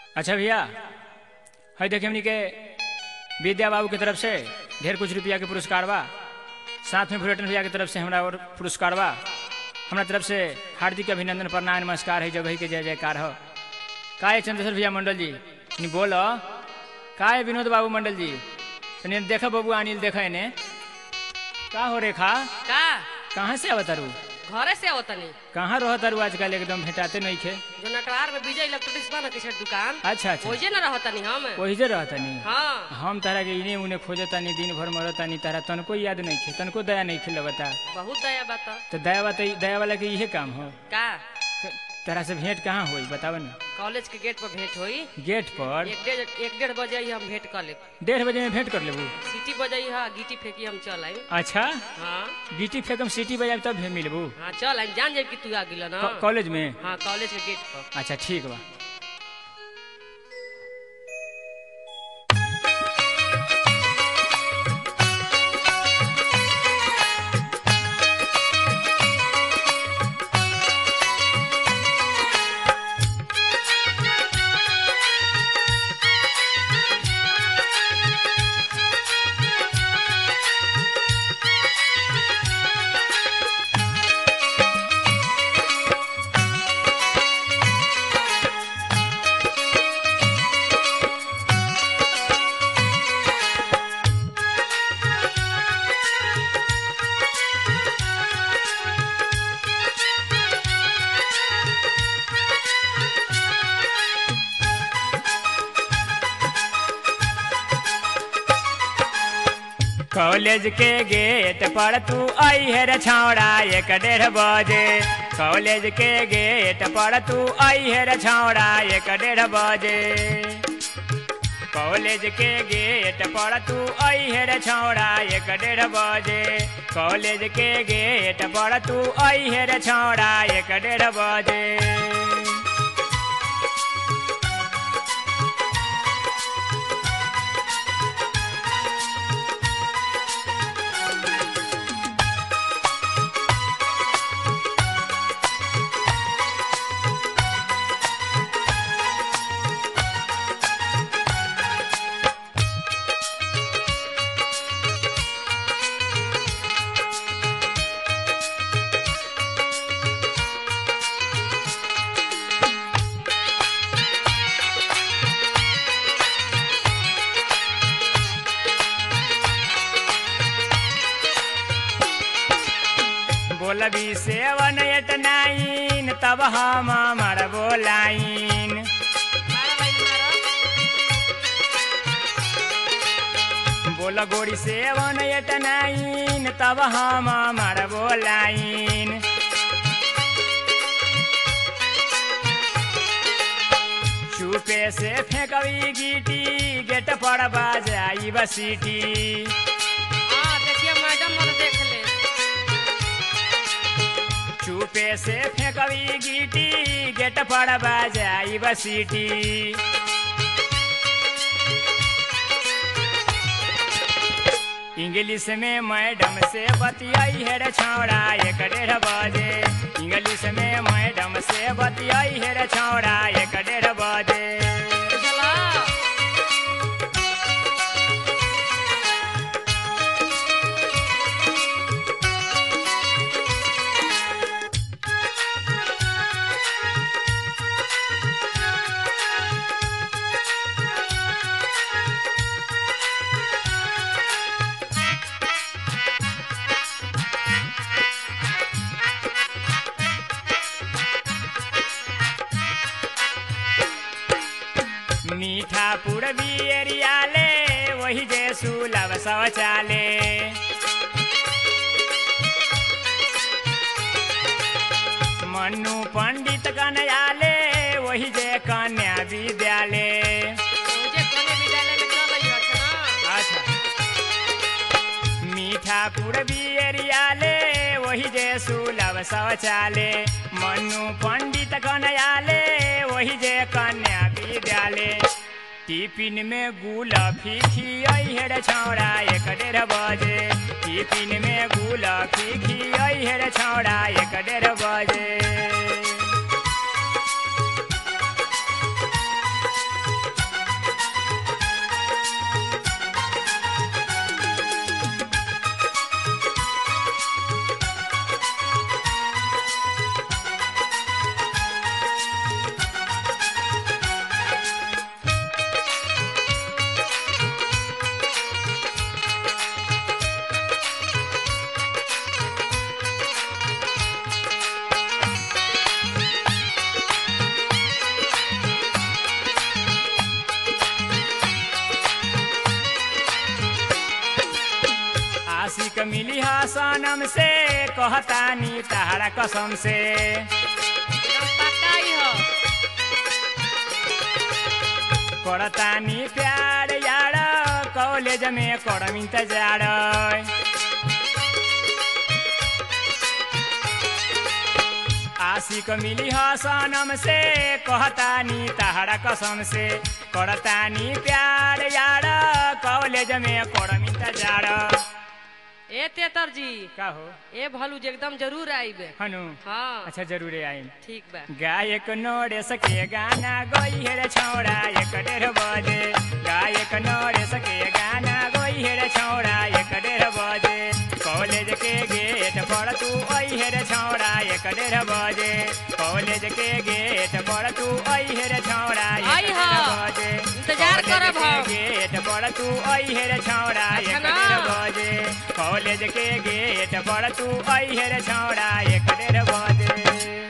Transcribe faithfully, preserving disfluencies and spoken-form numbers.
अच्छा भैया, है देखिए हमनी के विद्या बाबू की तरफ से ढेर कुछ रुपया के पुरस्कार बा, साथ में भुलेटन भैया की तरफ से हमरा और पुरस्कार बा। हमरा तरफ से हार्दिक अभिनंदन प्रणाम नमस्कार है, जगह के जय जयकार हो। का है चंद्रशेखर भैया मंडल जी, नहीं बोलो का है विनोद बाबू मंडल जी, तनी देखा बाबू अनिल देखा इन्हें का हो रेखा का कहाँ से आवतारू, घरे से आवतनी। कहाँ रहतारू आजकल एकदम भेटाते नहीं खे। जो नटवार में विजय इलेक्ट्रॉनिक्स बा ना टी शर्ट दुकान, अच्छा अच्छा ओजे न रहतनी हम। वही जे रहतनी। हाँ हम तारा के इने उने खोजतानी, दिन भर मरतानी, तारा तनको याद नहीं खे, तनको दया नहीं खे लगता। बहुत दया बात। तो दया बात दया वाला के इहे काम हो। का तारा से भेंट कहाँ होई बताव ना। कॉलेज के गेट पर भेंट होई। गेट पर एक डेढ़ एक डेढ़ बजे ही हम भेंट कर ले। डेढ़ बजे में भेंट कर लेबू। सीटी बजाई हा, गीटी फेंकी हम चल आई। अच्छा हाँ गिट्टी फेंकम सीटी बजाब तब भी मिलबू। हाँ चल आई, जान जाए कि तू आ गिला ना क- कॉलेज में। हाँ कॉलेज के गेट पर। अच्छा ठीक बा। कॉलेज के गेट पर तू आई है रे छौड़ा एक डेढ़ बजे। कॉलेज के गेट पर तू आई है रे छौड़ा एक डेढ़ बजे। कॉलेज के गेट पर तू आई है रे छौड़ा एक डेढ़ बजे। कॉलेज के गेट पर तू आई है रे छौड़ा एक डेढ़ बजे। बोलबी सेवन एट नाइन तब हम मर बोलाइन। बोल गोरी सेवन एट नाइन तब हम मर बोलाइन। चुपे से फेंकवी गीटी गेट पर बाजाई बसीटी। हाँ देखिए मैडम और देख ले। चुपे से फेंकवी गीटी गेट पर बाजाई बसीटी। इंग्लिश में मैडम से बतियाई है रे छौड़ा एक डेढ़ बजे। इंग्लिश में मैडम से बतियाई है रे छौड़ा एक डेढ़ बजे। चला मीठापुर बियरिया ले वही जे सुलभ शौचाले। मन्नू पंडित कन्याले वही जे कन्या विद्यालय। मुझे कोने विद्यालय में चल रही है ना। अच्छा मीठापुर बियरिया ले वही जे सुलभ शौचाले। मन्नू पंडित कन्याले वही जे कन्या विद्यालय। टिफिन में गुलाफी खियाई है रे छौड़ा एक डेढ़ बजे। टिफिन में गुलाफी खियाई है रे छौड़ा एक डेढ़ बजे। सनम से कहतानी तहरा कसम से एकदम पक्का ही हो। करतानी प्यार यार कॉलेज में करम इंतजार आशिक मिली ह सनम से कहतानी तहरा कसम से करतानी प्यार यार कॉलेज में करम इंतजार। ए तेतर जी का हो ए भलू जी एकदम जरूर आइबे। हनु हाँ अच्छा जरूर आई। ठीक बा। गायक नोरेश के गाना गई हेर छौड़ा एक डेढ़ बजे गायक नोरेश के गाना गई हेर छौड़ा एक डेढ़ बजे कॉलेज के गेट पर तू आई हेर छौड़ा एक डेढ़ बजे कॉलेज के गेट पर तू आई हेर छौड़ा आई एक हा। डेढ़ बजे इंतजार करब हम। गेट पर तू आई हेर छौड़ा अच्छा एक ना। डेढ़ बजे कॉलेज के गेट पर तू आई हेर छौड़ा एक डेढ़ बजे।